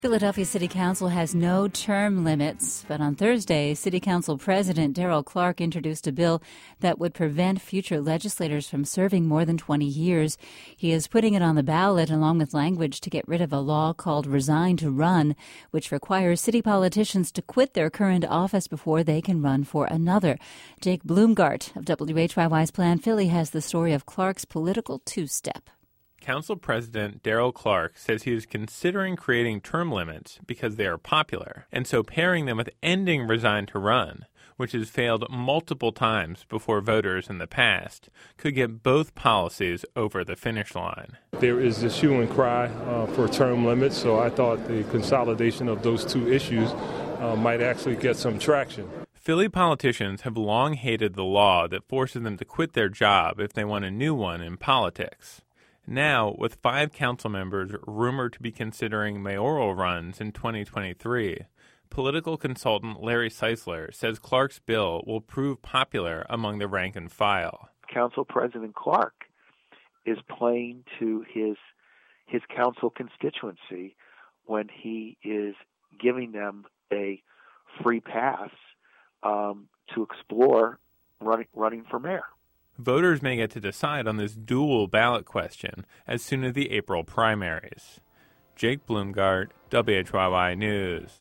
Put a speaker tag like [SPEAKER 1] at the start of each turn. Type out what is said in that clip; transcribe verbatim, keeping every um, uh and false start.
[SPEAKER 1] Philadelphia City Council has no term limits, but on Thursday, City Council President Darrell Clarke introduced a bill that would prevent future legislators from serving more than twenty years. He is putting it on the ballot along with language to get rid of a law called Resign to Run, which requires city politicians to quit their current office before they can run for another. Jake Bloomgart of W H Y Y's Plan Philly has the story of Clarke's political two-step.
[SPEAKER 2] Council President Darrell Clarke says he is considering creating term limits because they are popular, and so pairing them with ending Resign to Run, which has failed multiple times before voters in the past, could get both policies over the finish line.
[SPEAKER 3] There is this hue and cry uh, for term limits, so I thought the consolidation of those two issues uh, might actually get some traction.
[SPEAKER 2] Philly politicians have long hated the law that forces them to quit their job if they want a new one in politics. Now, with five council members rumored to be considering mayoral runs in twenty twenty-three, political consultant Larry Seisler says Clarke's bill will prove popular among the rank and file.
[SPEAKER 4] Council President Clarke is playing to his his council constituency when he is giving them a free pass um, to explore running, running for mayor.
[SPEAKER 2] Voters may get to decide on this dual ballot question as soon as the April primaries. Jake Bloomgart, W H Y Y News.